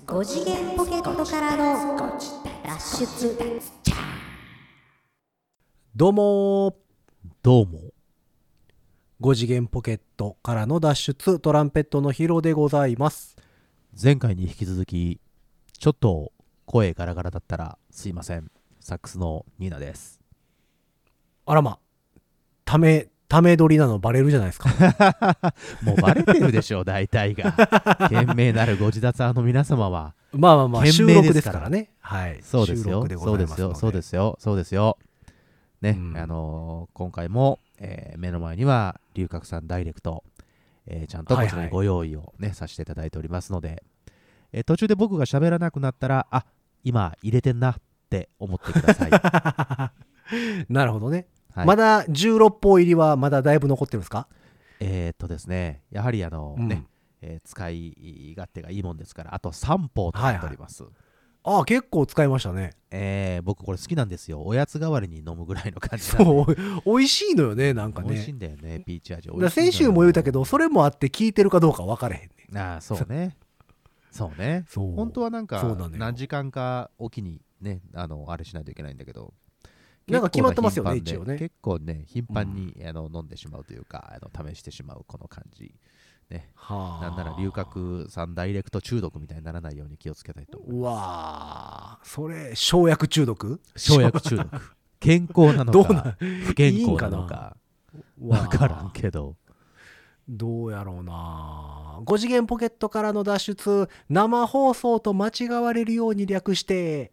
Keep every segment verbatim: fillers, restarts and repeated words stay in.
ご次元ポケットからの脱出。 どうもどうもご次元ポケットからの脱出、トランペットのヒロでございます。 前回に引き続きちょっと声ガラガラだったらすいません。サックスのニーナです。 あらま、ためため撮りなのバレるじゃないですか。 もうバレてるでしょう大体が。賢明なるご自立派の皆様はまあまあまあ収賢明録ですすでかかららね。はい。 そうですよ収録でごそうざいますので。 ですよそうですよそうですよね、 うんあのー今回も、えー目の前には龍角散ダイレクト、えーちゃんとこちらにご用意をね、させていただいておりますので、えー途中で僕が喋らなくなったら、あ、今入れてんなって思ってください。はなるほどね。 い、 まだじゅうろっぽう入りはまだだいぶ残ってるんですか？ えーっとですね、やはりあのうんね、えー使い勝手がいいもんですから、あとさんぽうとなっております。 ああ、結構使いましたね。 えー僕これ好きなんですよ。おやつ代わりに飲むぐらいの感じなんで。 そう、美味しいのよね、なんか美味しいね。 んだよね、ピーチ味。 だから先週も言うたけど、それもあって効いてるかどうか分かれへんね。 ああ、そうね。そうね。 そう本当はなんかそうなのよ何時間かおきにね、あのあれしないといけないんだけど、 なんか決まってますよね結構な頻繁で一応ね結構ね、頻繁に、あの飲んでしまうというか、あの試してしまうこの感じ。ね、 はあ。 なんなら龍角散ダイレクト中毒みたいにならないように気をつけたいと思いうます。 わー、それ生薬中毒？ 生薬中毒。健康なのどうなか不健康なのいいんかかわ分からんけど。 どうやろうな。ご次元ポケットからの脱出、生放送と間違われるように略して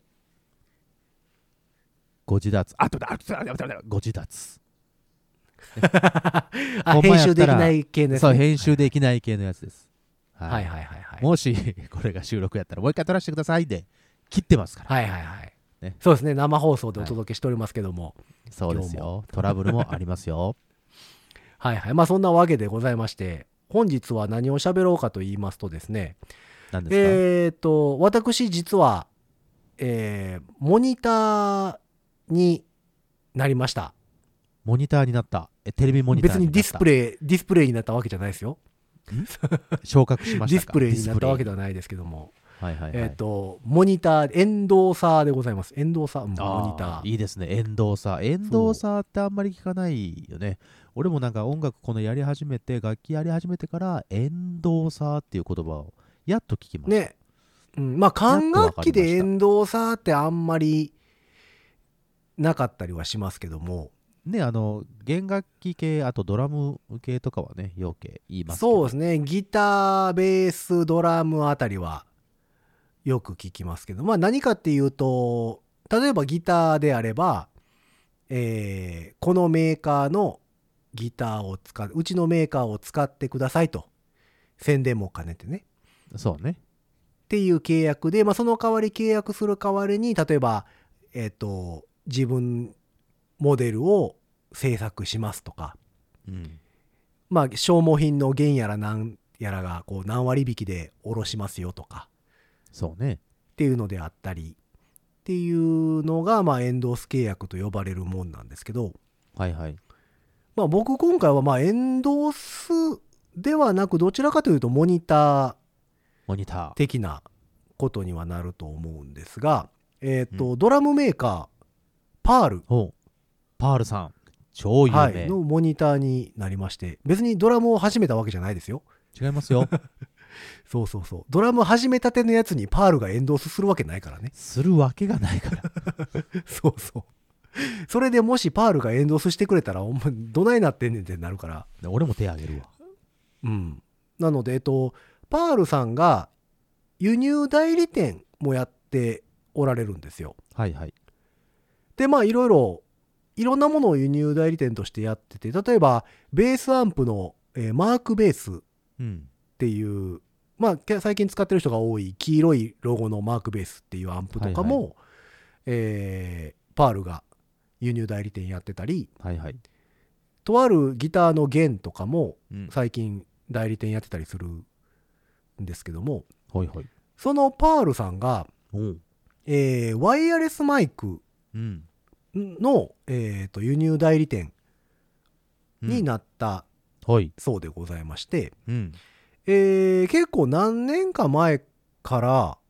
ご自立。あ、とだ、あとだ、あとだ、ご自立。 あ、 ほんまやったら編集できない系のやつ、ね、 そう、編集できない系のやつです。はいはいはいはいはいもしこれが収録やったらもう一回撮らせてくださいで切ってますから。 はいはいはい、 ね、 そうですね、生放送でお届けしておりますけども、 そうです今日もよ。トラブルもありますよ。 はいはい、まあそんなわけでございまして、本日は何を喋ろうかと言いますとですね、 何ですか？ えーと私実は、えーモニターになりました。 モニターになった。え、テレビモニター別にディスプイレイディスプレイになったわけじゃないですよ。 昇格しましたか？ ディスプレイになったわけでディスはないですけども、 プレイはいはいはい。 えっ、とモニターエンドーサーでございます。エンドーサー、うん、 あーモニター。 いいですね。エンドーサー。エンドーサーってあんまり聞かないよね。俺もなんか音楽このやり始めて、楽器やり始めてからエンドーサーっていう言葉をやっと聞きました。 ね、うん、まあ管楽器でエンドーサーってあんまりなかったりはしますけども、 ね、あの弦楽器系、あとドラム系とかはね、よけ言いますけど。 そうですね、ギター、ベース、ドラムあたりはよく聞きますけど、まあ何かっていうと、例えばギターであれば、えーこのメーカーのギターを使う、うちのメーカーを使ってくださいと、宣伝も兼ねてね。 そうね。 っていう契約で、まあ、その代わり契約する代わりに、例えば、えっと、自分モデルを制作しますとか、 うん。 まあ、消耗品の弦やら何やらがこう何割引きで下ろしますよとかそうね。 っていうのであったりっていうのが、まあ、エンドース契約と呼ばれるもんなんですけど、 はいはい。 まあ、僕今回はまあエンドースではなく、どちらかというとモニターモニター。 的なことにはなると思うんですが、えっと、うん、ドラムメーカーパール、 おパールさん超有名、 はい、のモニターになりまして、別にドラムを始めたわけじゃないですよ。 違いますよ。 そうそうそう、ドラム始めたてのやつにパールがエンドースするわけないからね。 するわけがないから。 そうそう。それでもしパールがエンドースしてくれたら、お前どないなってんねんってなるから。 俺も手あげるわ。 うん。なので、えっと、パールさんが輸入代理店もやっておられるんですよ。 はいはい。 で、まあいろいろ、いろんなものを輸入代理店としてやってて、例えばベースアンプの、えーマークベースっていう、うん、まあ最近使ってる人が多い黄色いロゴのマークベースっていうアンプとかも、はいはい、えー、パールが輸入代理店やってたり、 はいはい、 とあるギターの弦とかも最近代理店やってたりするんですけども、 うんはいはい、 そのパールさんが、えー、ワイヤレスマイクの、うんえー、と輸入代理店になったそうでございまして、 うんうんえー、結構何年か前から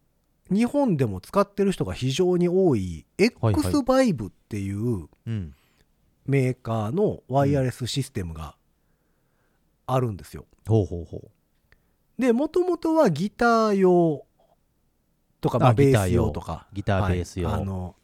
日本でも使ってる人が非常に多い X バイブっていうメーカーのワイヤレスシステムがあるんですよ。 ほうほうほう。 で、もともとはギター用とか、まあ、ベース用とか、 ギターベース用、 はい、あの、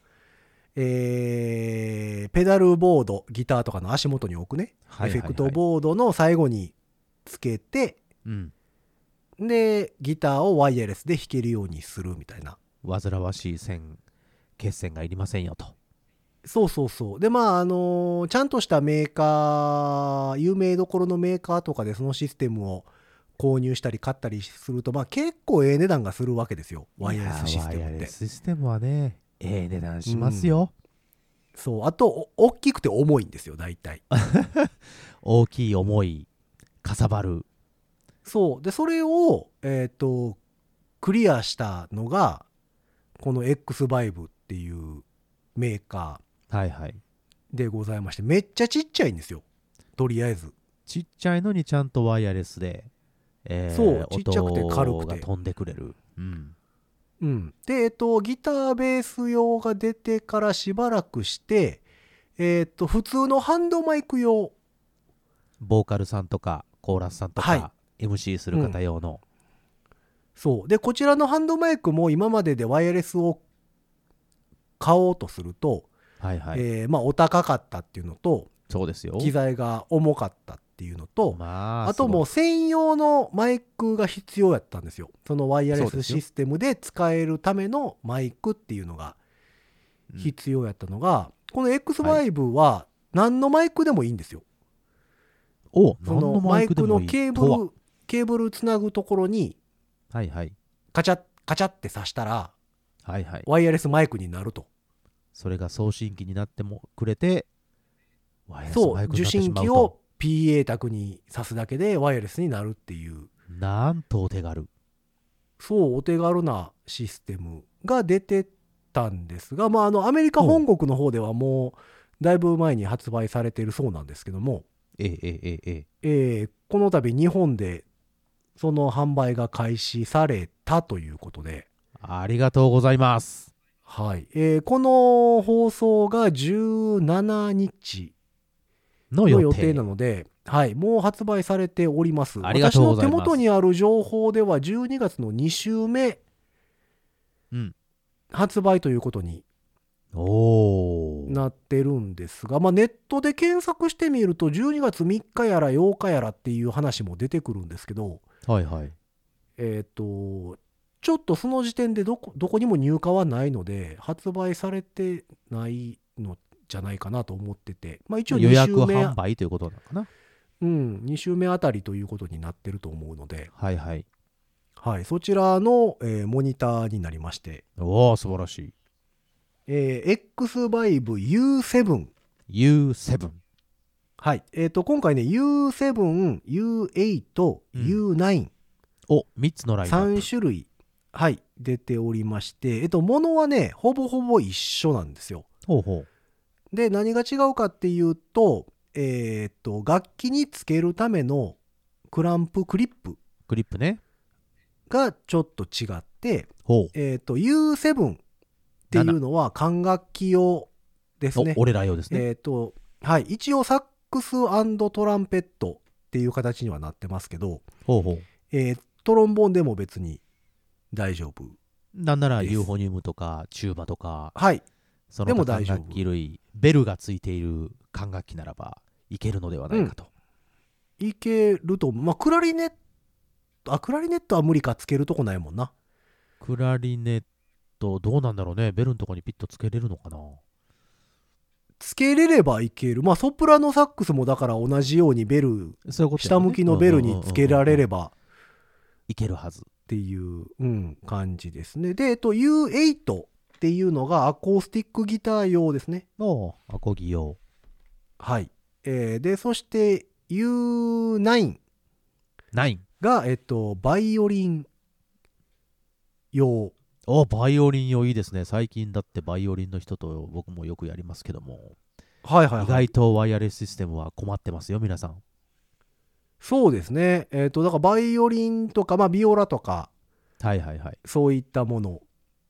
えー、ペダルボード、ギターとかの足元に置くね、はいはいはい、エフェクトボードの最後につけて、うん、でギターをワイヤレスで弾けるようにするみたいな。 煩わしい線血線がいりませんよと。 そうそうそう。でまああのー、ちゃんとしたメーカー、有名どころのメーカーとかでそのシステムを購入したり買ったりすると、まあ結構ええ値段がするわけですよ、ワイヤレスシステムって。ワイヤレスシステムはね、ええ値段しますよ、 うん、そう。あと大きくて重いんですよ、大体大きい、重い、かさばる。 そうで、それをえっとクリアしたのがこの X バイブっていうメーカーでございまして、めっちゃちっちゃいんですよ、とりあえず。 ちっちゃいのにちゃんとワイヤレスで、えー、 そうちっちゃくて軽くて音が飛んでくれる。うんうん、で、えっと、ギターベース用が出てからしばらくして、えっと、普通のハンドマイク用、 ボーカルさんとかコーラスさんとか、はい、エムシー する方用の、 うん、そうで、こちらのハンドマイクも今まででワイヤレスを買おうとすると、 はいはい、 えー、まあお高かったっていうのと、 そうですよ、 機材が重かったっていうのと、 まあ、 あともう専用のマイクが必要やったんですよ。そのワイヤレスシステムで使えるためのマイクっていうのが必要やったのが、うん、この X ファイブは何のマイクでもいいんですよ。 お、 そのマイクのケーブルケーブルつなぐところにはいはいカチャッカチャって挿したら、 はいはい、 ワイヤレスマイクになると。 それが送信機になってもくれて、 ワイヤレスマイクになってしまうと。そう、受信機を ピーエー 卓に挿すだけでワイヤレスになるっていう、 なんとお手軽。 そうお手軽なシステムが出てたんですが、まああのアメリカ本国の方ではもうだいぶ前に発売されているそうなんですけども、 えええええええー、この度日本でその販売が開始されたということで、 ありがとうございます。 はい、えー、この放送がじゅうしちにちの予定なので、はい、もう発売されております。 ありがとうございます。 私の手元にある情報ではじゅうにがつのに週目、うん、発売ということになってるんですが、まあ、ネットで検索してみるとじゅうにがつみっかやらようかやらっていう話も出てくるんですけど、 はいはい、 えっとちょっとその時点でどこ、どこにも入荷はないので発売されてないのじゃないかなと思ってて、まあ、一応に週目予約販売ということなのかな。 うん、に週目あたりということになってると思うので、 はいはいはい、そちらの、えー、モニターになりまして、 おお素晴らしい、 えー、X バイブ ユーセブンユーセブン、 はい、えーと今回ね ユーセブン、ユーエイト、うん、ユーナインおみっつのラインナップさん種類、はい、出ておりまして、えっと物はねほぼほぼ一緒なんですよ。 ほうほう。 で何が違うかっていうと、えっと楽器につけるためのクランプクリップクリップねがちょっと違って、 ほう、 えっと ユーセブン っていうのは管楽器用ですね。 俺ら用ですね。 えっとはい一応サックス&トランペットっていう形にはなってますけど、 ほうほう、 えー、トロンボーンでも別に大丈夫。 なんならユーフォニウムとかチューバとか、 はい、 その他管楽器類、ベルがついている管楽器ならばいけるのではないかと。 うん、いけると、まあクラリネット、あクラリネットは無理か、つけるとこないもんな。 クラリネットどうなんだろうね、ベルのとこにピッとつけれるのかな。 つけれればいける。まあソプラノサックスもだから同じようにベル、そういうことね、下向きのベルにつけられればいけるはずっていう、うん、感じですね。で、えっと ユーエイト っていうのがアコースティックギター用ですね。 おアコギ用。 はい。えー、でそして ユーナイン が、えっと、バイオリン用。 おバイオリン用いいですね。最近だってバイオリンの人と僕もよくやりますけども、 はいはいはい、 意外とワイヤレスシステムは困ってますよ皆さん。 そうですね。えっとだからバイオリンとか、まあ、ビオラとか、 はいはいはい、 そういったもの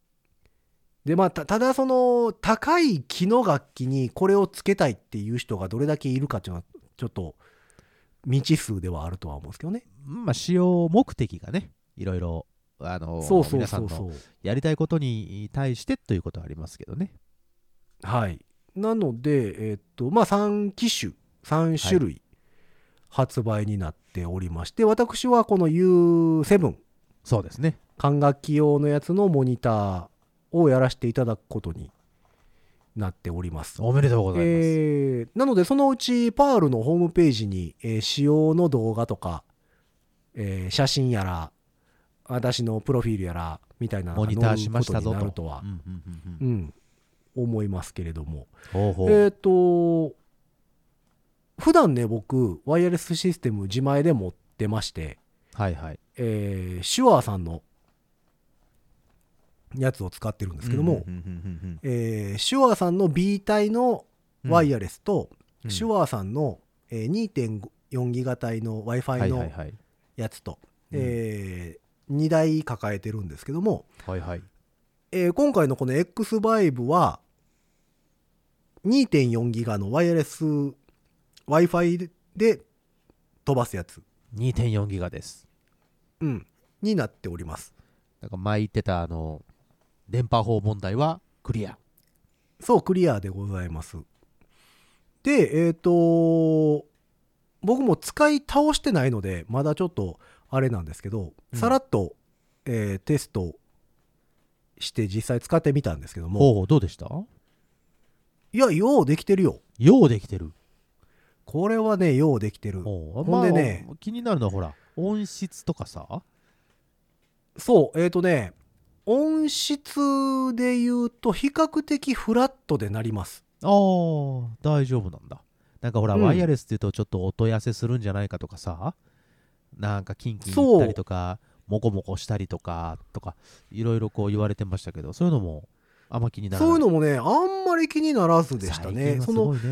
でまあ た, ただその高い木の楽器にこれをつけたいっていう人がどれだけいるかっていうのはちょっと未知数ではあるとは思うんですけどね。 まあ使用目的がねいろいろあのそうそう皆さんそうそうのやりたいことに対してということはありますけどね。 はい。なのでえっとまあさん機種さん種類発売になっておりまして、はい、私はこの ユーセブンそうですね管楽器用のやつのモニターをやらせていただくことになっております。 おめでとうございます。 えー、なのでそのうちパールのホームページに、えー、使用の動画とか、えー、写真やら私のプロフィールやらみたいなのが載ることになるとは思いますけれども、 ほうほうえっと普段ね僕ワイヤレスシステム自前で持ってまして、 はいはい、 えー、シュアーさんのやつを使ってるんですけども、えー、シュアーさんの B 帯のワイヤレスと、うん、シュアーさんの、えー、にてんよん ギガ帯の Wi-Fi のやつと、はいはいはい、えー、にだい抱えてるんですけども、 はいはい、 えー、今回のこの エックスファイブ は にてんよん ギガのワイヤレス Wi-Fi で飛ばすやつにてんよん ギガです、 うん、になっております。 なんか前言ってたあの電波法問題はクリア。 そうクリアでございます。でえっと僕も使い倒してないのでまだちょっとあれなんですけど、うん、さらっと、えー、テストして実際使ってみたんですけども、 ほうどうでした？ いやようできてるよ。 ようできてる。 これはねようできてる。ほんでね、 まあ、気になるのはほら音質とかさ。 そうえっとね音質で言うと比較的フラットでなります。 ああ大丈夫なんだ。なんかほら、うん、ワイヤレスって言うとちょっと音痩せするんじゃないかとかさ、なんかキンキンいったりとかモコモコしたりとかとかいろいろこう言われてましたけど、そういうのもあんま気にならない。 そういうのもねあんまり気にならずでしたね。 すごいね、うん、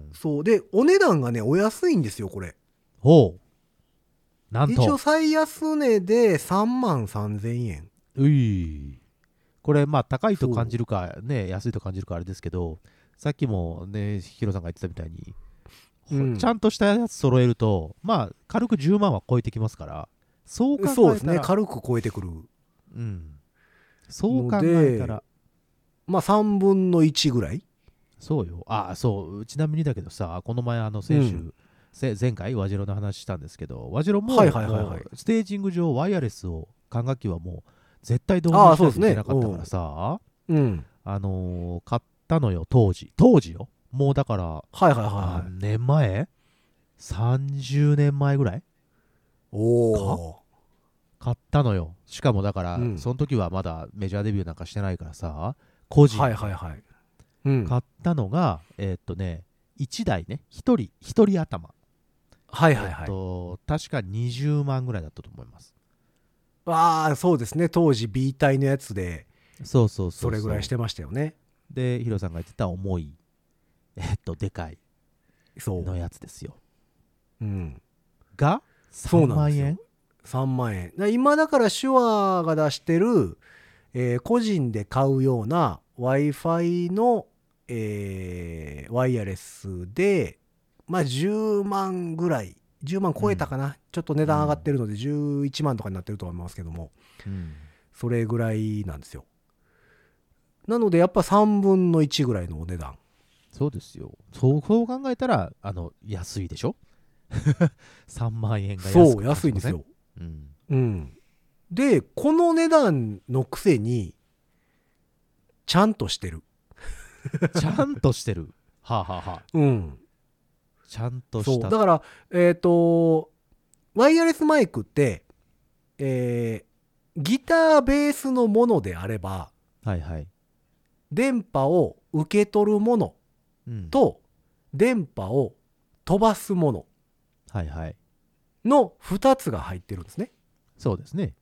そうでお値段がねお安いんですよこれ。 ほうなんと一応最安値でさんまんさんぜんえん。 ういこれまあ高いと感じるかね安いと感じるかあれですけど、さっきもねヒロさんが言ってたみたいに、うん、ちゃんとしたやつ揃えるとまあ軽くじゅうまんは超えてきますから、そう考えたらそうですね軽く超えてくる、 うん、そう考えたらまあさんぶんのいちぐらい。 そうよ。ああそうちなみにだけどさ、この前あの先週、うん前回ワジロの話したんですけど、ワジロも、はいはいはいはい、ステージング上ワイヤレスを管楽器はもう絶対導入しなきゃいけなかったからさ、 ねうん、 あのー、買ったのよ当時当時よもうだから、 はいはいはい、 何年前さんじゅうねんまえぐらいお買ったのよ。しかもだから、うん、その時はまだメジャーデビューなんかしてないからさ個人で、はいはいはいうん、買ったのがえー、っとねいちだいねひとりひとり頭はいはいはい、 えっと、確かにじゅうまんぐらいだったと思います。 ああそうですね当時 B 帯のやつでそうそうそうそれぐらいしてましたよね。 でヒロさんが言ってた重いえっとでかいのやつですよ。 う、うん、 がさんまんえんさんまんえん今だからシュアが出してる、えー、個人で買うような Wi-Fi の、えー、ワイヤレスでまあじゅうまんぐらいじゅうまん超えたかな、うん、ちょっと値段上がってるのでじゅういちまんとかになってると思いますけども、うん、それぐらいなんですよ。なのでやっぱさんぶんのいちぐらいのお値段。 そうですよ。そう、そう考えたらあの安いでしょさんまんえんが安く、 そう安いんですよ、 うんうん、でこの値段のくせにちゃんとしてるちゃんとしてるはあはあはあうんちゃんとしたそうだからえっ、ー、とワイヤレスマイクって、えー、ギターベースのものであれば、 はいはい、 電波を受け取るものと、うん、電波を飛ばすものはいはいのふたつが入ってるんですね。 そうですね。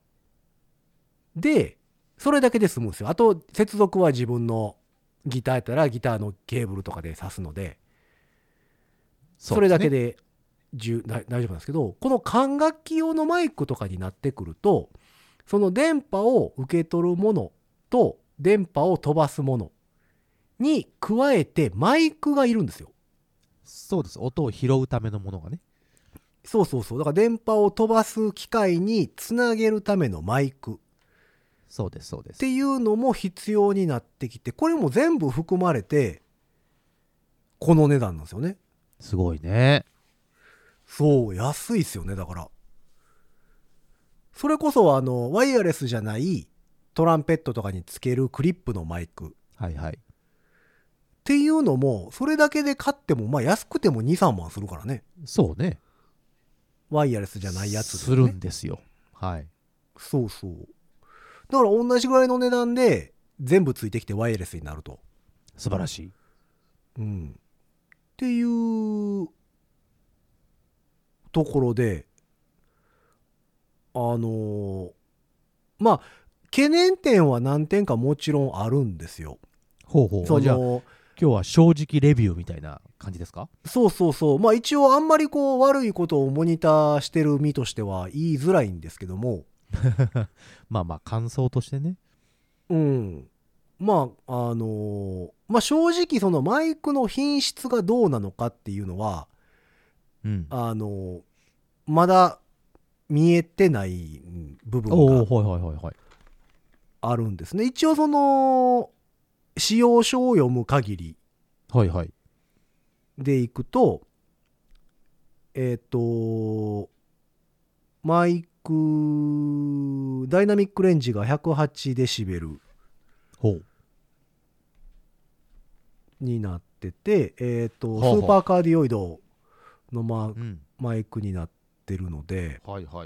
でそれだけで済むんですよ。あと接続は自分のギターやったらギターのケーブルとかで挿すのでそれだけで大丈夫なんですけど、この管楽器用のマイクとかになってくるとその電波を受け取るものと電波を飛ばすものに加えてマイクがいるんですよ。 そうです。音を拾うためのものがね。 そうそうそう。だから電波を飛ばす機械につなげるためのマイクそうですそうですっていうのも必要になってきて、これも全部含まれてこの値段なんですよね。 すごいね。 そう、安いっすよね。だからそれこそあのワイヤレスじゃないトランペットとかにつけるクリップのマイクはいはい。 っていうのもそれだけで買ってもまあ安くても にさんまんするからね。 そうね。 ワイヤレスじゃないやつ、ね、 するんですよ。はい。 そうそう。だから同じぐらいの値段で全部ついてきてワイヤレスになると。 素晴らしい。 うん。っていうところで、あのー、まあ懸念点は何点かもちろんあるんですよ。 ほうほう。 そのじゃあ今日は正直レビューみたいな感じですか？ そうそうそう。まあ一応あんまりこう悪いことをモニターしてる身としては言いづらいんですけどもまあまあ感想としてね。 うん。まああのー、まあ正直そのマイクの品質がどうなのかっていうのは、 うん、 あのー、まだ見えてない部分があるんですね。一応その使用書を読む限りはいはいでいくと、えっとマイクダイナミックレンジがひゃくはちデシベルになってて、えっとスーパーカーディオイドのマ、うん、マイクになってるので、 はいはい、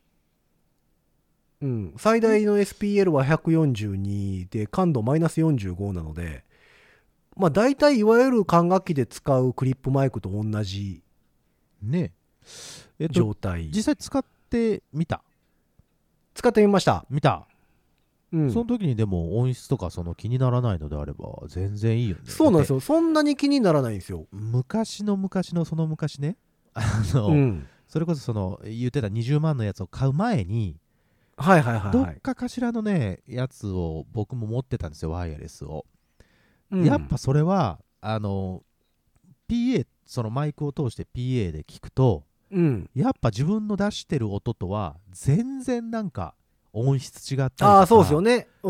うん、最大の エスピーエル はひゃくよんじゅうにで感度マイナスよんじゅうごなので、まあ大体いわゆる管楽器で使うクリップマイクと同じねえ、えっと、 状態。 実際使ってみた使ってみました見た、 うん、 その時にでも音質とかその気にならないのであれば全然いいよね。 そうなんですよ。そんなに気にならないんですよ。 昔の昔のその昔ね、あの、うん、それこそその言ってたにじゅうまんのやつを買う前に、 はいはいはいはい、 どっかかしらのねやつを僕も持ってたんですよ、ワイヤレスを、うん、やっぱそれはあの ピーエー そのマイクを通して ピーエー で聞くと、うん、やっぱ自分の出してる音とは全然なんか音質違ったりとか、 ああそうですよね、うん、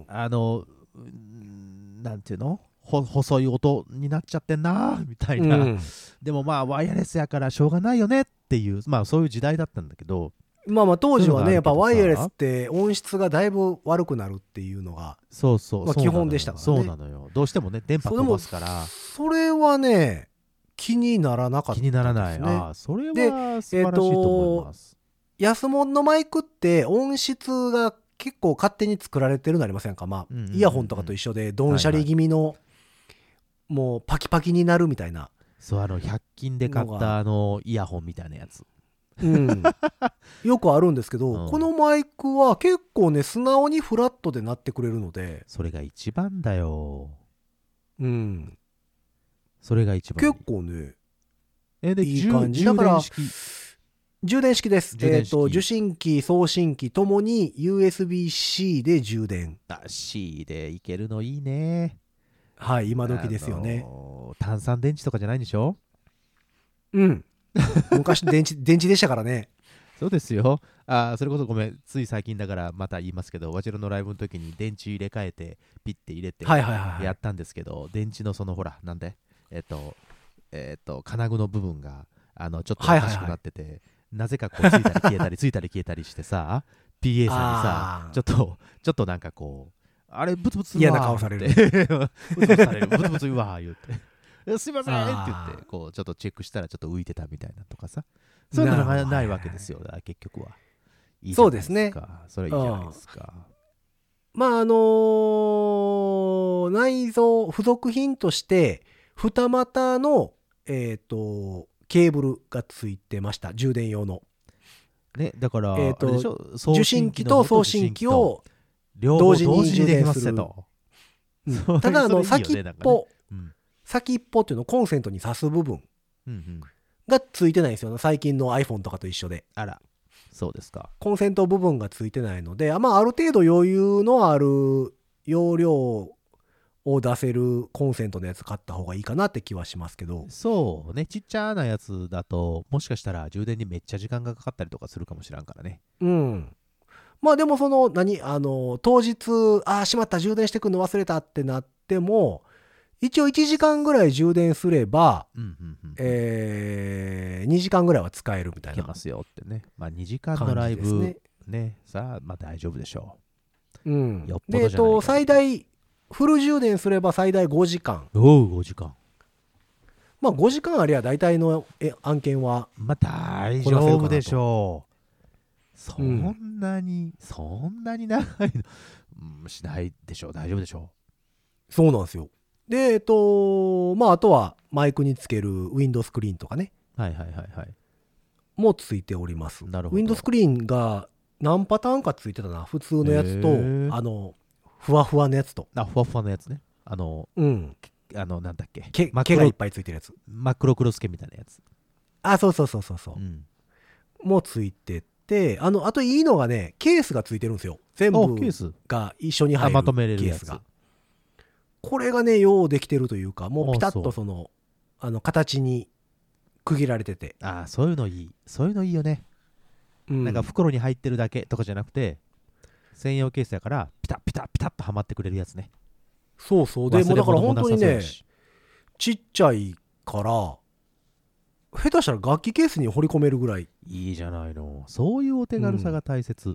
あのなんていうのほ細い音になっちゃってんなみたいな、うん、でもまあワイヤレスやからしょうがないよねっていう、まあそういう時代だったんだけど、 まあまあ当時はねやっぱワイヤレスって音質がだいぶ悪くなるっていうのがそうそう、 まあ、基本でしたからね。 そうなのよ、どうしてもね電波飛ばすから。 それはね気にならなかったですね。 気にならない。ああ、それは素晴らしいと思います。 えー、安物のマイクって音質が結構勝手に作られてるのありませんか。まあ、うんうんうんうん、イヤホンとかと一緒でドンシャリ気味の、はいはい、もうパキパキになるみたいな。 そう、あのひゃく均で買ったあのイヤホンみたいなやつ、 うん、よくあるんですけど、うん、このマイクは結構ね素直にフラットで鳴ってくれるので、 それが一番だよ。 うん、 それが一番いい。 結構ねえでいい感じだから。充電式です。 充電式、 えーと、受信機送信機ともに ユーエスビー-C で充電。 あ C でいけるのいいね。 はい、今時ですよね、 あのー、単三電池とかじゃないんでしょ。 うん昔電池電池でしたからね。 そうですよ。あ、それこそごめん、つい最近だからまた言いますけど、わちらのライブの時に電池入れ替えてピッて入れてやったんですけど、はいはいはい、電池のそのほらなんでえっ、ー、とえっ、ー、と金具の部分があのちょっとおかしくなってて、はいはいはい、なぜかこうついたり消えたりついたり消えたりしてさピーエー さんにさちょっとちょっとなんかこうあれブツブツ嫌な顔されるブツブツされるブツブツうわー言ってすいませんって言ってこうちょっとチェックしたらちょっと浮いてたみたいなとかさ、そういうのがないわけですよ、結局は。いいじゃないですか。そうですね。それいいじゃないですか。 まああのー、内蔵付属品として二股のえっ、ー、とケーブルがついてました、充電用の。 ね、だから、 えー、と受信機と送信機を同時に充電する。うん、ただあの先っぽ、うん、先っぽっていうのコンセントに挿す部分がついてないんですよ、最近の iPhone とかと一緒で。 あら、そうですか。 コンセント部分がついてないので、まあ、ある程度余裕のある容量を出せるコンセントのやつ買った方がいいかなって気はしますけど。 そうね、ちっちゃなやつだともしかしたら充電にめっちゃ時間がかかったりとかするかもしらんからね。 うん。まあでもその何あの当日ああしまった充電してくるの忘れたってなっても一応いちじかんぐらい充電すれば、 うんうんうん、 えー、にじかんぐらいは使えるみたいな。 いけますよってね。まあにじかんのライブね、ねさあまあ大丈夫でしょう。うん。 よっぽどじゃないか。 で、えっと、最大フル充電すれば最大ごじかん。 おうごじかん。 まあごじかんありゃ大体の案件はまあ大丈夫でしょう。そんなに、うん、そんなに長いの、うん、しないでしょう。大丈夫でしょう。そうなんですよ。で、えっと、まああとはマイクにつけるウィンドスクリーンとかね。 はいはいはいはい。ももついております。 なるほど。 ウィンドスクリーンが何パターンかついてたな。普通のやつと、あの、ふわふわのやつと。 あ、ふわふわのやつね。あの、 うん。 あの、なんだっけ。 毛毛がいっぱいついてるやつ。 マクロクロスケみたいなやつ。 あ、そうそうそうそうそう。うん、もついてて、あの、あといいのがね、ケースがついてるんですよ。全部が一緒に入るまとめれるケースが。これがね、ようできてるというか、もうピタッとその、あの、形に区切られてて。 ああ、そういうのいい。そういうのいいよね。うん、なんか袋に入ってるだけとかじゃなくて、専用ケースやからピタッピタッピタッとはまってくれるやつね。 そうそう。でもだから本当にね、ちっちゃいから下手したら楽器ケースに掘り込めるぐらい。 いいじゃないの。そういうお手軽さが大切。うん、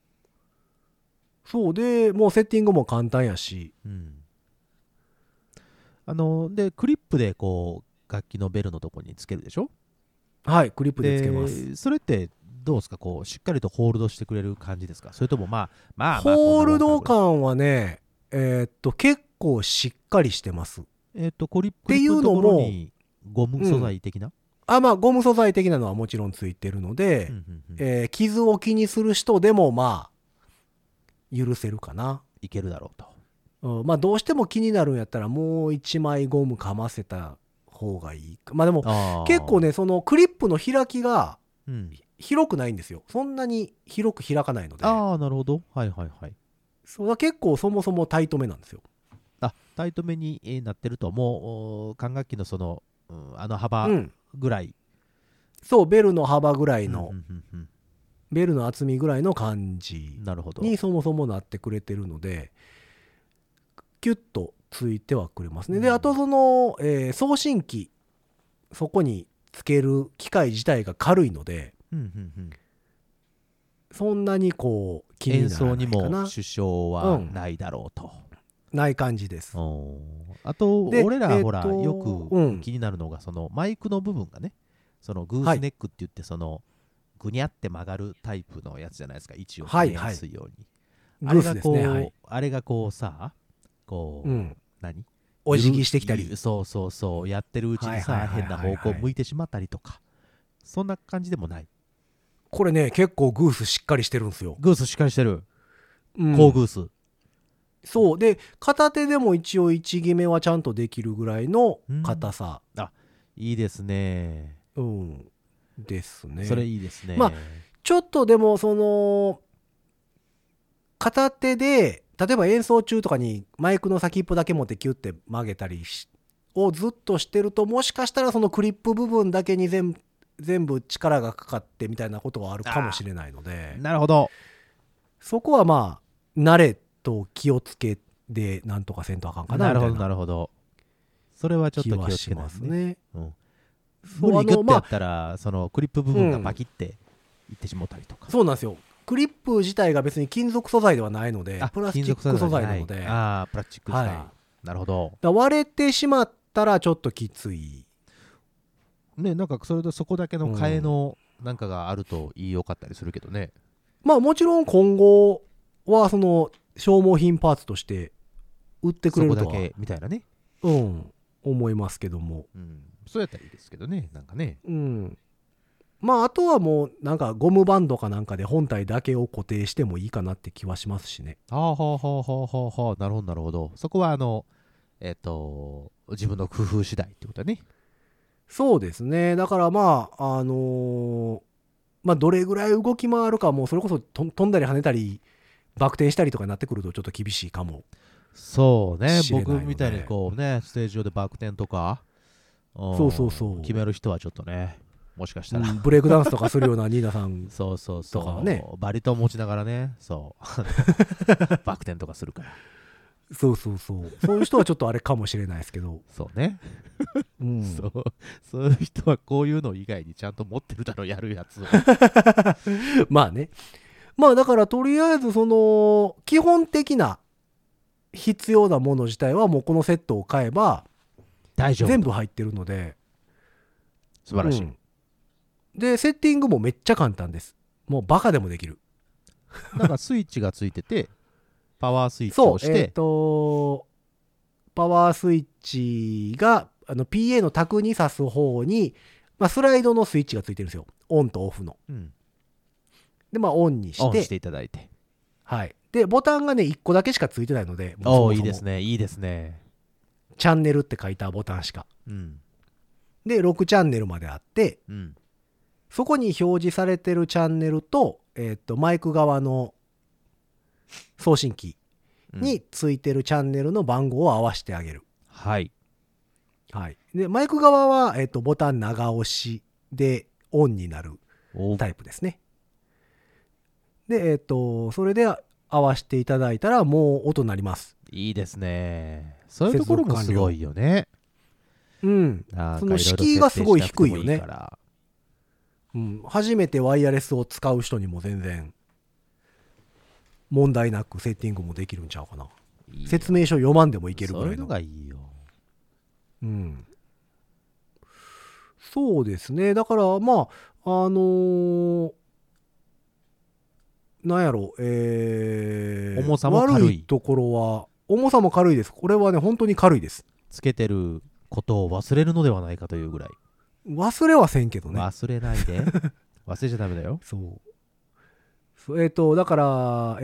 そうで、もうセッティングも簡単やし、 うん、あのでクリップでこう楽器のベルのとこにつけるでしょ。 はい、クリップでつけます。 それってどうですか、こうしっかりとホールドしてくれる感じですか、それともまあまあまあホールド感はね、えー、っと結構しっかりしてます。 えー、っとクリップのところにゴム素材的な、うん、 あまあゴム素材的なのはもちろんついてるので、うんうんうん、えー、傷を気にする人でもまあ許せるかな。 いけるだろうと。 うん、まあどうしても気になるんやったらもう一枚ゴムかませた方がいいか。まあでも結構ね、そのクリップの開きが広くないんですよ。そんなに広く開かないので。 ああ、なるほど。はいはいはい。 そうだ、結構そもそもタイトめなんですよ。 あ、タイトめになってると、もう管楽器のその、うん、あの幅ぐらい、うん、 そう、ベルの幅ぐらいの、うんうんうん、ベルの厚みぐらいの感じにそもそもなってくれてるので、キュッとついてはくれますね。で、あとその、えー、送信機、そこにつける機械自体が軽いので、うんうんうん、そんなにこう気にならないかな。 演奏にも支障はないだろうと、 うん、ない感じです。 あと俺らほら、えー、よく気になるのが、そのマイクの部分がね、そのグースネックって言って、そのぐにゃって曲がるタイプのやつじゃないですか、位置を決めやすいように、はいはい、あれがこう、ね、はい、あれがこうさ、こう、うん、何お辞儀してきたり、 そうそうそうやってるうちにさ、変な方向向いてしまったりとか、そんな感じでもない。 これね、結構グースしっかりしてるんですよ。 グースしっかりしてる、うん、高グース。 そうで、片手でも一応位置決めはちゃんとできるぐらいの硬さ、 うん、あ、いいですね。 うんですね。 それいいですね。 まあちょっとでもその片手で例えば演奏中とかにマイクの先っぽだけ持ってキュッて曲げたりをずっとしてると、もしかしたらそのクリップ部分だけに全部全部力がかかってみたいなことはあるかもしれないので、 なるほど、 そこはまあ慣れと気をつけでなんとかせんとあかんかなみたいな。 なるほどなるほど。それはちょっと気をつけますね。うん、 無理にグッてやったら、まあ、そのクリップ部分がバキっていってしまったりとか、 うん、そうなんですよ。クリップ自体が別に金属素材ではないので、プラスチック素材なので、 ああ、プラスチックですか、はい、なるほど。 だ割れてしまったらちょっときついね。なんかそれでそこだけの替えのなんかがあるといいよかったりするけどね、 うん、まあもちろん今後はその消耗品パーツとして売ってくれるとは、そこだけみたいなね、 うん思いますけども、 うん、そうやったらいいですけどね、なんかね、 うん、まああとはもうなんかゴムバンドかなんかで本体だけを固定してもいいかなって気はしますしね。 はあはあはあはあはあはあ、なるほどなるほど。そこはあのえっと自分の工夫次第ってことだね。 そうですね。だからまああのー、まあどれぐらい動き回るかもうそれこそ飛んだり跳ねたりバク転したりとかになってくるとちょっと厳しいかも。 そうね、 知れないので僕みたいにこうね、ステージ上でバク転とか、うんそうそうそう決める人はちょっとね、もしかしたら、 うんブレイクダンスとかするようなニーナさんそうそうそう、 とかはねバリトン持ちながらね、そうバク転とかするから、 そうそうそうそういう人はちょっとあれかもしれないですけど、 そうね、 うん、 そうそういう人はこういうの以外にちゃんと持ってるだろ、やるやつを。 まあね、まあだからとりあえずその基本的な必要なもの自体はもうこのセットを買えば大丈夫、 全部入ってるので素晴らしい、 うんでセッティングもめっちゃ簡単です。もうバカでもできる。 なんかスイッチがついてて、パワースイッチそうをして、 えっ、とパワースイッチがあの ピーエー のタグに挿す方に、まあ、スライドのスイッチがついてるんですよ。オンとオフの。 うん、 でまあオンにしてオンしていただいて、 はい。でボタンがねいっこだけしかついてないので、もうそおお、 もそもいいですね、いいですね、 チャンネルって書いたボタンしか。 うん、 でろくチャンネルまであって、 うん、 そこに表示されてるチャンネルと、えっ、とマイク側の送信機うん、 についてるチャンネルの番号を合わせてあげる。 はい、 はい。でマイク側は、えっ、とボタン長押しでオンになるおタイプですね。でえっ、とそれで合わせていただいたらもう音鳴ります。 いいですね、そういうところもすごいよね。 うん。 なんかその敷居がすごい低いよねろろ設定しなくてもいいからうん、初めてワイヤレスを使う人にも全然問題なくセッティングもできるんちゃうかな。 いいよ、 説明書読まんでもいけるぐそういうのらいの。 がいいよ。 うん。そうですね。だからまああのーなんやろえー、 重さも軽い悪いところは重さも軽いです。これはね本当に軽いです。 つけてることを忘れるのではないかというぐらい、 忘れはせんけどね。 忘れないで忘れちゃダメだよ。 そうそうえっ、とだから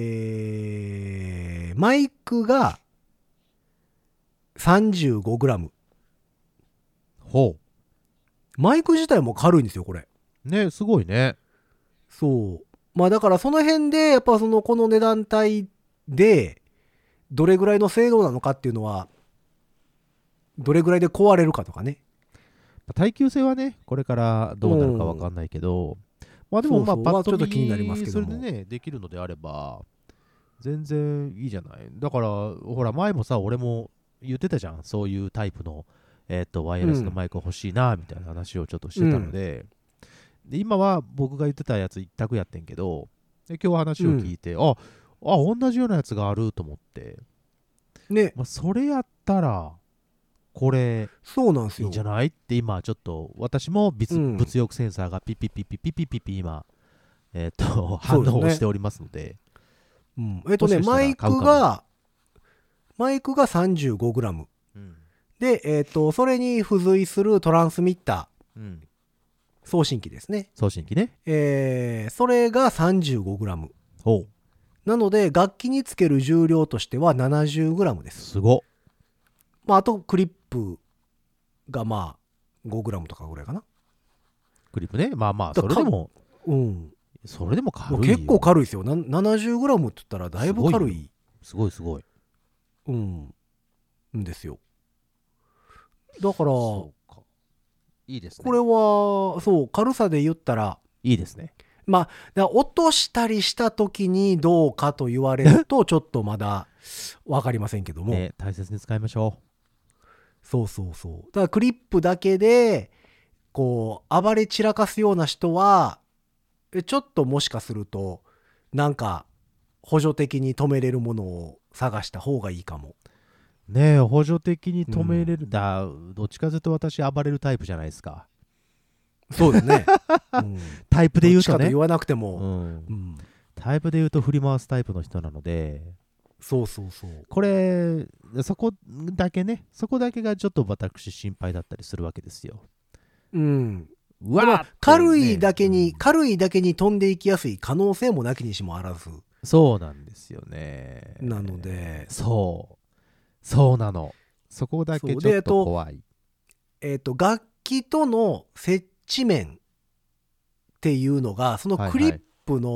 えー、マイクが さんじゅうごグラム。 ほマイク自体も軽いんですよこれ。 うね、すごいね。 そうまあだからその辺でやっぱそのこの値段帯でどれぐらいの性能なのかっていうのはどれぐらいで壊れるかとかね。 耐久性はね、これからどうなるかわかんないけど、まあでもまあそうそうパッとまあちょっと気になりますけどもそれでねできるのであれば全然いいじゃない。だからほら前もさ俺も言ってたじゃん、そういうタイプのえっとワイヤレスのマイク欲しいなみたいな話をちょっとしてたので、で今は僕が言ってたやつ一択やってんけど、で今日話を聞いて、ああ同じようなやつがあると思って、 ねまあ、それやったらこれそうなんですよいいんじゃないって今ちょっと私も物,、 うん物欲センサーがピッピッピッピッピッピッピッピッ今えっ、と反そうですね応をしておりますので、 うんえっとねもしかしたマイら買うかもクがマイクが さんじゅうごグラムうんでえっとそれに付随するトランスミッタうん、 ー送信機ですね。 送信機ね。 えー、それが さんじゅうごグラムおうなので楽器につける重量としては ななじゅうグラム です。 すごっ。 まああとクリップがまあ ごグラム とかぐらいかな。 クリップね、まあまあだそれでもうんそれでも軽いよ。 結構軽いですよ。な ななじゅうグラム って言ったらだいぶ軽い。 すごいすごい。 うんんですよ。だからこそうか、いいですね。 れはそう軽さで言ったらいいですね。 まあだから落としたりした時にどうかと言われるとちょっとまだ分かりませんけども、 ね、大切に使いましょそうそうそうだからクリップだけでこう暴れ散らかすような人はえちょっともしかするとなんか補助的に止めれるものを探した方がいいかも。 う。ねえ、補助的に止めれる、うん、だどっちかというと私暴れるタイプじゃないですか。 そうですね、うん、 タイプで言うとね、 どっちかと言わなくても、 うんうん、 タイプで言うと振り回すタイプの人なので、 そうそうそうこれそこだけねそこだけがちょっと私心配だったりするわけですよ。 うんうわ、ね、 軽いだけに、 うん、 軽いだけに飛んでいきやすい可能性もなきにしもあらず。 そうなんですよね。 なのでそうそうなの、そこだけちょっと怖い。 えっと楽器との接地面っていうのがそのクリップの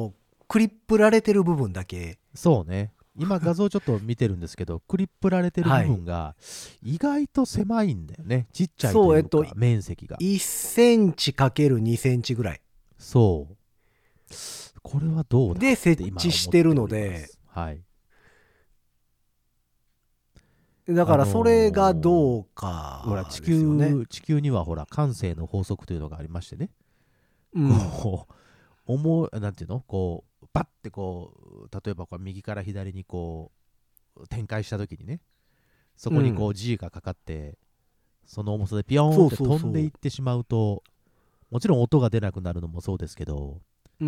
クリップられてる部分だけ。 そうね。今画像ちょっと見てるんですけど、クリップられてる部分が意外と狭いんだよね。ちっちゃいというか、 そうえっと面積がいっセンチかけるにセンチぐらい。 そう。これはどうだで設置してるので、 はい。 だからそれがどうかほら地球、地球にはほら慣性の法則というのがありましてね。 うん、 こう思うなんていうのこうバッてこう例えばこう右から左にこう展開した時にね、そこにこう G がかかって、うん、その重さでピヨーンって飛んでいってしまうと、そうそうそう、もちろん音が出なくなるのもそうですけど、 うん、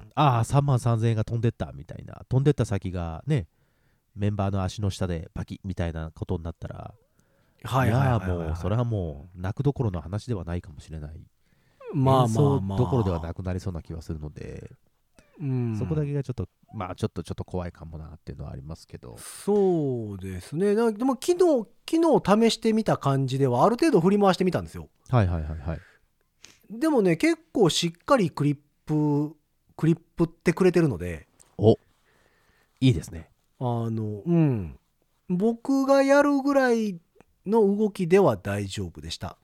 ああさんまんさんぜんえんが飛んでったみたいな、飛んでった先がねメンバーの足の下でパキッみたいなことになったら、 はいはいはいはいはい、 いやもうそれはもう泣くどころの話ではないかもしれない。 まあまあまあ、 演奏どころではなくなりそうな気はするので、 うん、 そこだけがちょっとまあちょっとちょっと怖いかもなっていうのはありますけど。 そうですね。でも昨日昨日試してみた感じではある程度振り回してみたんですよ。 はいはいはいはい。 でもね結構しっかりクリップクリップってくれてるので、 おいいですね。 あのうん僕がやるぐらいの動きでは大丈夫でした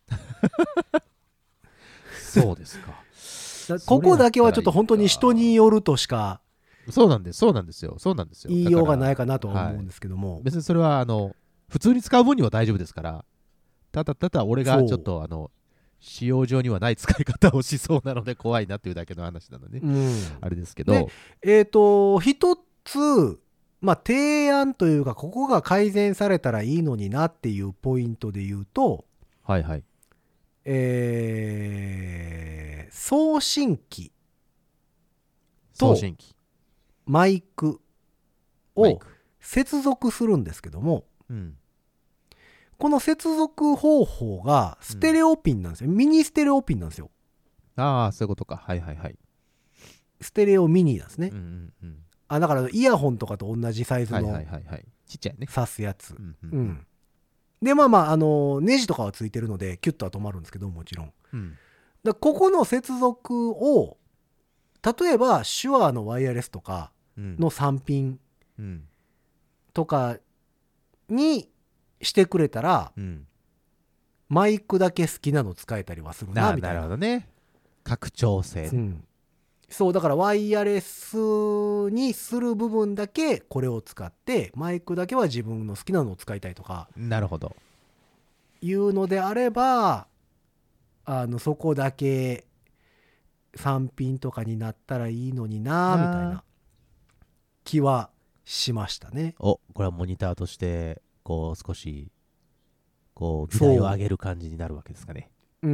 そうですかここだけはちょっと本当に人によるとしかそうなんですそうなんですよそうなんですよ言いようがないかなとは思うんですけども、 はい、別にそれはあの普通に使う分には大丈夫ですから、ただただ俺がちょっとあの使用上にはない使い方をしそうなので怖いなっていうだけの話なので、ね、うん、あれですけど、 えっ、ー、と一つまあ提案というかここが改善されたらいいのになっていうポイントで言うと、 はいはい、 えー、送信機と送信機マイクを接続するんですけども、うん、この接続方法がステレオピンなんですよ、うん、ミニステレオピンなんですよ。 ああそういうことか、はいはいはい、 ステレオミニなんですね、 うんうんうん、 あだからイヤホンとかと同じサイズのちっちゃいね挿すやつ、うんうんうん、でまあまああのネジとかはついてるのでキュッとは止まるんですけどもちろん、うん、だここの接続を例えば手話のワイヤレスとかのさんピンとかにしてくれたら、うん、マイクだけ好きなの使えたりはするなみたいな。 なるほどね、拡張性、うん、 そうだからワイヤレスにする部分だけこれを使ってマイクだけは自分の好きなのを使いたいとか、 なるほどいうのであればあのそこだけさんピンとかになったらいいのになみたいな気はしましたね。 おこれはモニターとしてこう少しこう議題を上げる感じになるわけですかね。 うん、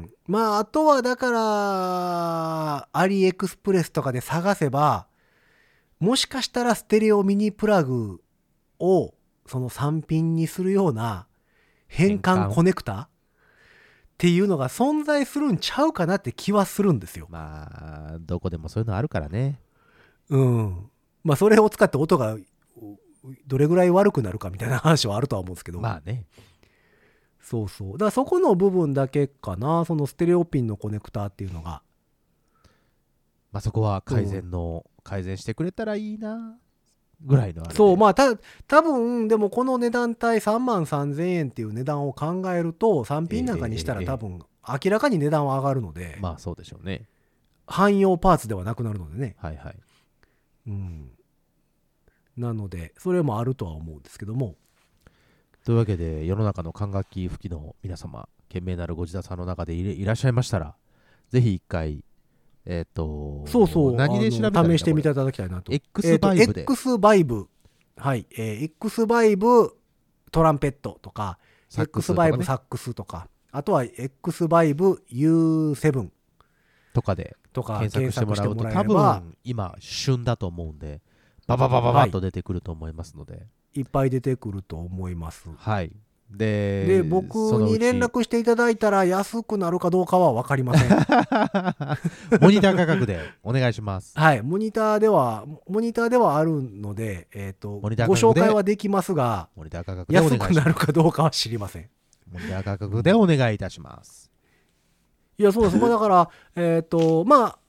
まああとはだからアリエクスプレスとかで探せばもしかしたらステレオミニプラグをそのさんピンにするような変換コネクタっていうのが存在するんちゃうかなって気はするんですよ。 まあどこでもそういうのあるからね。 うん。まあそれを使って音がどれぐらい悪くなるかみたいな話はあるとは思うんですけど。 まあね。 そうそう。だからそこの部分だけかな、そのステレオピンのコネクタっていうのが。 まあそこは改善の、うん、改善してくれたらいいなぐらいのあれ。 そうまあた多分でもこの値段帯さんまんさんぜんえんっていう値段を考えるとさんピンなんかにしたら多分明らかに値段は上がるので、 えー、まあそうでしょうね。 汎用パーツではなくなるのでね。 はいはい。 うん。なのでそれもあるとは思うんですけども。 というわけで世の中の管楽器吹きの皆様、賢明なるご自宅さんの中で い, いらっしゃいましたらぜひ一回えっ、ー、とそうそう何で調べたらいい試してみていただきたいなと。 X バイブで、 えー、X バイブはい、えー、X バイブトランペットとかサックスとか、ね、X バイブサックスとかあとは X バイブ ユーセブンとかで検索してもらうと多分今旬だと思うんでバババババッと出てくると思いますので、はい、 いっぱい出てくると思います。 はい。で, で僕に連絡していただいたら安くなるかどうかは分かりません。 モニター価格でお願いします。 はい、モニターではモニターではあるので、えーと、ご紹介はできますがモニター価格でお願いします。 安くなるかどうかは知りません。 モニター価格でお願いいたします。 いやそうです。だからえっとまあ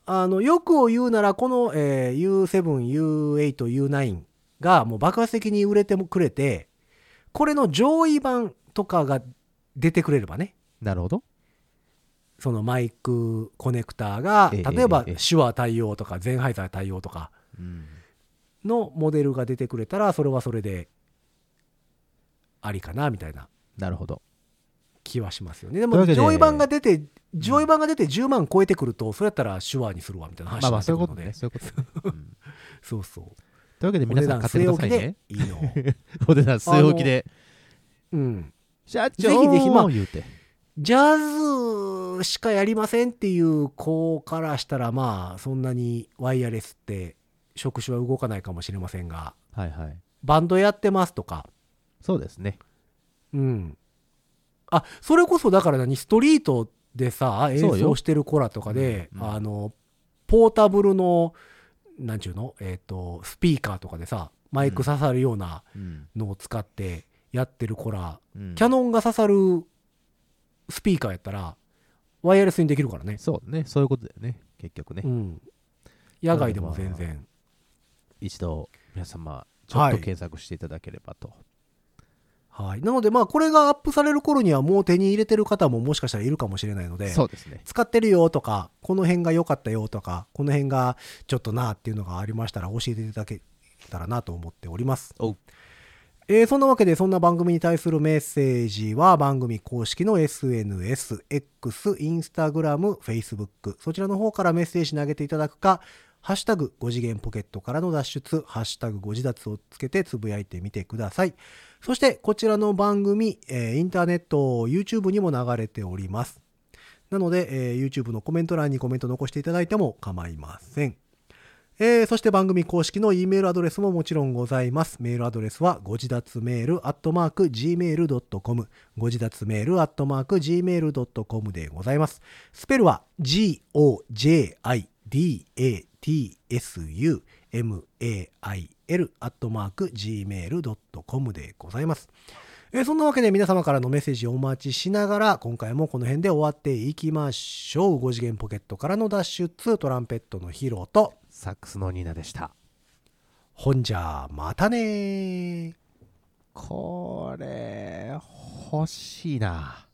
あの欲を言うならこの、えー、ユーセブン、ユーエイト、ユーナイン がもう爆発的に売れてもくれて、これの上位版とかが出てくれればね。 なるほど。 そのマイクコネクターが、 ええ例えばええ手話対応とかゼンハイザー対応とかのモデルが出てくれたら、それはそれでありかなみたいななるほど気はしますよね。でも上位版が出て上位版が出てじゅうまん超えてくると、それやったら手話にするわみたいな話になってくるので、まあまあそういうことね、そういうことね、うん、そうそう。 というわけで皆さん買ってくださいね。 いいの。 お値段据え置きで、 うん、 社長ぜひぜひ、まあ言うてジャズしかやりませんっていう子からしたら、まあそんなにワイヤレスって触手は動かないかもしれませんが、 はいはい、 バンドやってますとか、 そうですね、 うん、あ、それこそだから何、ストリートでさ演奏してる子らとかで、うんうん、あのポータブルのなんちゅうの、えっとスピーカーとかでさマイク刺さるようなのを使ってやってる子ら、うん、キャノンが刺さるスピーカーやったらワイヤレスにできるからね。 そうね、そういうことだよね、結局ね、うん、 野外でも全然一度皆様ちょっと検索していただければと、 はいはい、なのでまあこれがアップされる頃にはもう手に入れてる方ももしかしたらいるかもしれないので、 そうですね、 使ってるよとかこの辺が良かったよとかこの辺がちょっとなっていうのがありましたら教えていただけたらなと思っております。 おう、 えー、そんなわけでそんな番組に対するメッセージは番組公式の エスエヌエス、X、Instagram、Facebook そちらの方からメッセージ投げていただくか、ハッシュタグご次元ポケットからの脱出、ハッシュタグご自立をつけてつぶやいてみてください。そしてこちらの番組、えー、インターネット YouTube にも流れております。なので、えー、YouTube のコメント欄にコメント残していただいても構いません。えー、そして番組公式の E メールアドレスももちろんございます。メールアドレスはご自立メールアットマーク ジーメールドットコム ご自立メールアットマーク ジーメールドットコム でございます。スペルは ジーオージェーアイディーエーティーエスユーエムエーアイエル アットマーク ジーメールドットコム でございます。えー、そんなわけで皆様からのメッセージをお待ちしながら今回もこの辺で終わっていきましょう。ご次元ポケットからの脱出、トランペットのヒロとサックスのニーナでした。 ほんじゃまたね。 これ欲しいな。